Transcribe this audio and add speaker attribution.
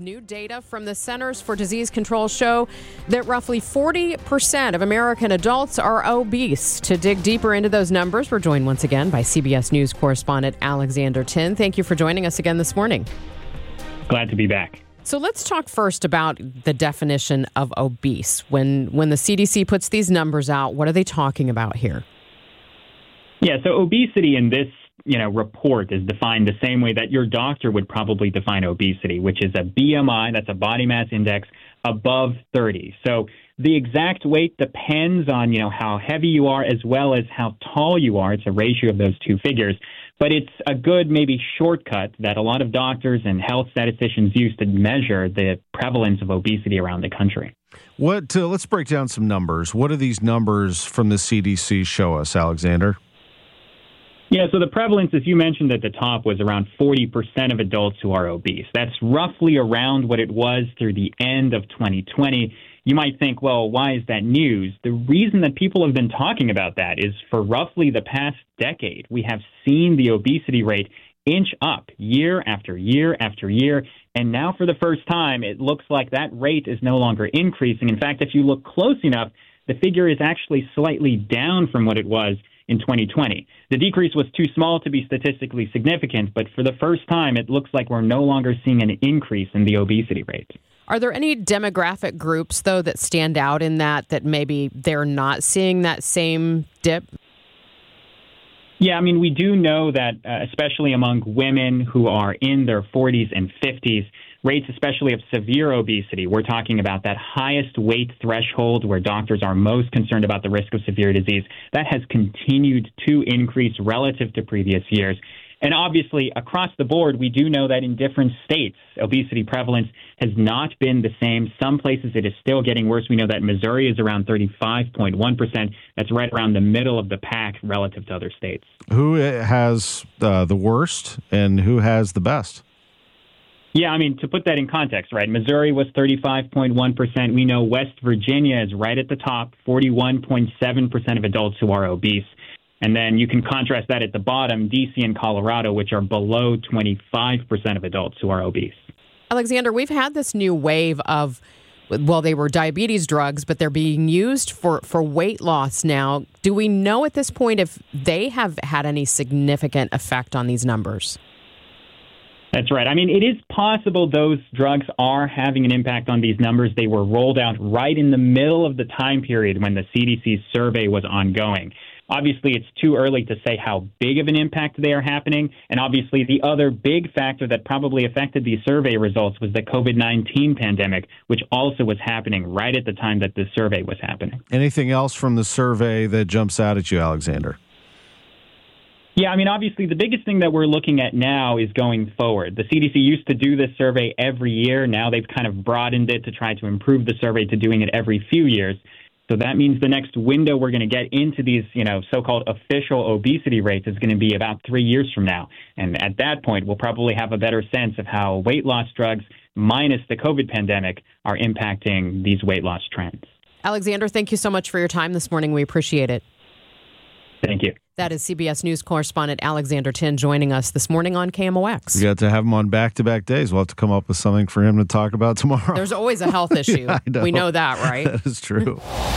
Speaker 1: New data from the Centers for Disease Control show that roughly 40% of American adults are obese. To dig deeper into those numbers, we're joined once again by CBS News correspondent Alexander Tin. Thank you for joining us again this morning.
Speaker 2: Glad to be back.
Speaker 1: So let's talk first about the definition of obese. When the CDC puts these numbers out, what are they talking about here?
Speaker 2: Yeah, so obesity in this report is defined the same way that your doctor would probably define obesity, which is a BMI, that's a body mass index, above 30. So the exact weight depends on, how heavy you are as well as how tall you are. It's a ratio of those two figures. But it's a good maybe shortcut that a lot of doctors and health statisticians use to measure the prevalence of obesity around the country.
Speaker 3: Let's break down some numbers. What do these numbers from the CDC show us, Alexander?
Speaker 2: Yeah, so the prevalence, as you mentioned at the top, was around 40% of adults who are obese. That's roughly around what it was through the end of 2020. You might think, well, why is that news? The reason that people have been talking about that is for roughly the past decade, we have seen the obesity rate inch up year after year after year. And now for the first time, it looks like that rate is no longer increasing. In fact, if you look close enough, the figure is actually slightly down from what it was in 2020. The decrease was too small to be statistically significant, but for the first time, it looks like we're no longer seeing an increase in the obesity rate.
Speaker 1: Are there any demographic groups, though, that stand out in that maybe they're not seeing that same dip?
Speaker 2: Yeah, we do know that especially among women who are in their 40s and 50s, rates especially of severe obesity, we're talking about that highest weight threshold where doctors are most concerned about the risk of severe disease, that has continued to increase relative to previous years. And obviously, across the board, we do know that in different states, obesity prevalence has not been the same. Some places it is still getting worse. We know that Missouri is around 35.1%. That's right around the middle of the pack relative to other states.
Speaker 3: Who has the worst and who has the best?
Speaker 2: Yeah, to put that in context, right? Missouri was 35.1%. We know West Virginia is right at the top, 41.7% of adults who are obese. And then you can contrast that at the bottom, D.C. and Colorado, which are below 25% of adults who are obese.
Speaker 1: Alexander, we've had this new wave of, they were diabetes drugs, but they're being used for weight loss now. Do we know at this point if they have had any significant effect on these numbers?
Speaker 2: That's right. It is possible those drugs are having an impact on these numbers. They were rolled out right in the middle of the time period when the CDC's survey was ongoing. Obviously, it's too early to say how big of an impact they are happening. And obviously, the other big factor that probably affected these survey results was the COVID-19 pandemic, which also was happening right at the time that the survey was happening.
Speaker 3: Anything else from the survey that jumps out at you, Alexander?
Speaker 2: Yeah, obviously, the biggest thing that we're looking at now is going forward. The CDC used to do this survey every year. Now they've kind of broadened it to try to improve the survey to doing it every few years. So that means the next window we're going to get into these, so-called official obesity rates is going to be about 3 years from now. And at that point, we'll probably have a better sense of how weight loss drugs minus the COVID pandemic are impacting these weight loss trends.
Speaker 1: Alexander, thank you so much for your time this morning. We appreciate it.
Speaker 2: Thank you.
Speaker 1: That is CBS News correspondent Alexander Tin joining us this morning on KMOX.
Speaker 3: You got to have him on back-to-back days. We'll have to come up with something for him to talk about tomorrow.
Speaker 1: There's always a health issue.
Speaker 3: Yeah,
Speaker 1: we know that, right?
Speaker 3: That is true.